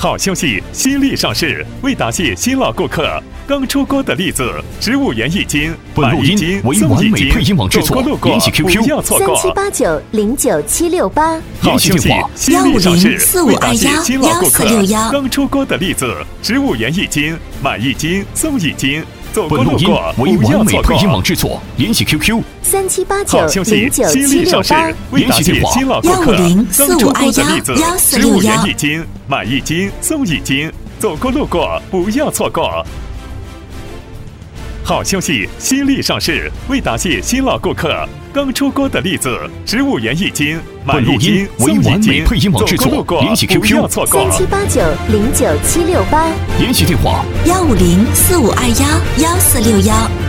好消息，新粒上市，为答谢新老顾客，刚出锅的栗子15元一斤， 本录音为完美配音网制作，联系 QQ 不要错过。 3789097768。 好消息，新粒上市，为答谢新老顾客，刚出锅的栗子15元一斤，买1斤送1斤。走过路过为完美配音网制作，联系 QQ 3789097768。 为答谢新老顾客，刚出锅的栗子15元一斤，买1斤送1斤。走过路过不要错过。好消息，新粒上市，为答谢新老顾客，刚出锅的栗子15元一斤，买1斤送1斤。 配音网制作，联系 QQ 3789097768。 联系电话 15045211461。